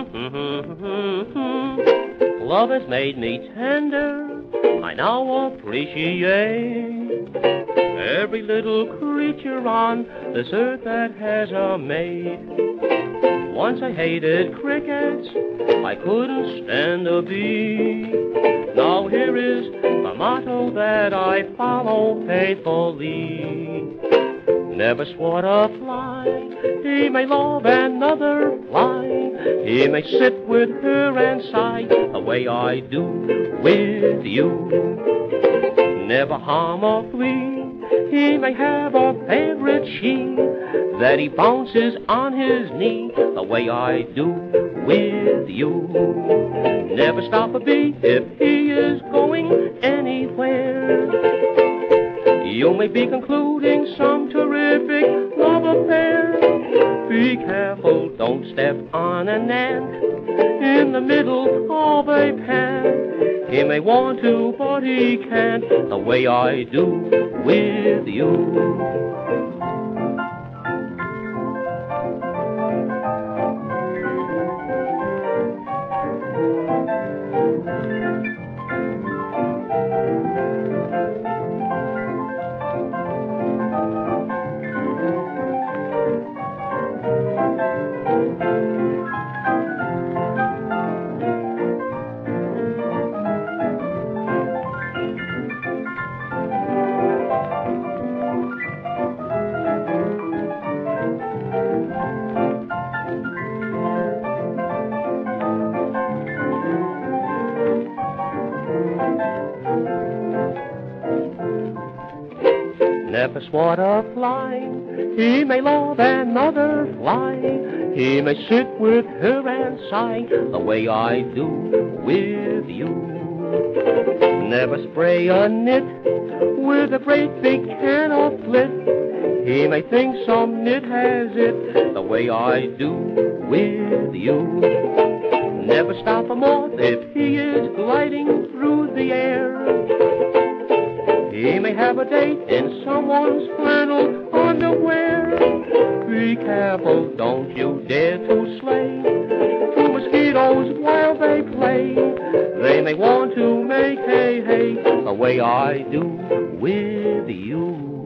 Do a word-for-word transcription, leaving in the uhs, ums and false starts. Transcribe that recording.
Love has made me tender, I now appreciate every little creature on this earth that has a mate. Once I hated crickets, I couldn't stand a bee. Now here is the motto that I follow faithfully. Never swat a fly, he may love another fly. He may sit with her and sigh the way I do with you. Never harm a flea, he may have a favorite she that he bounces on his knee the way I do with you. Never stop a bee if he is going anywhere. You may be concluding some terrific love affair. Be careful, don't step on an ant in the middle of a pan. He may want to, but he can't, the way I do with you. Never swat a fly, he may love another fly. He may sit with her and sigh the way I do with you. Never spray a knit with a great big can of flit. He may think some nit has it the way I do with you. Never stop a moth if he is gliding through the air. He may have a date in someone's flannel underwear. Be careful, don't you dare to slay two mosquitoes while they play. They may want to make hay hay the way I do with you.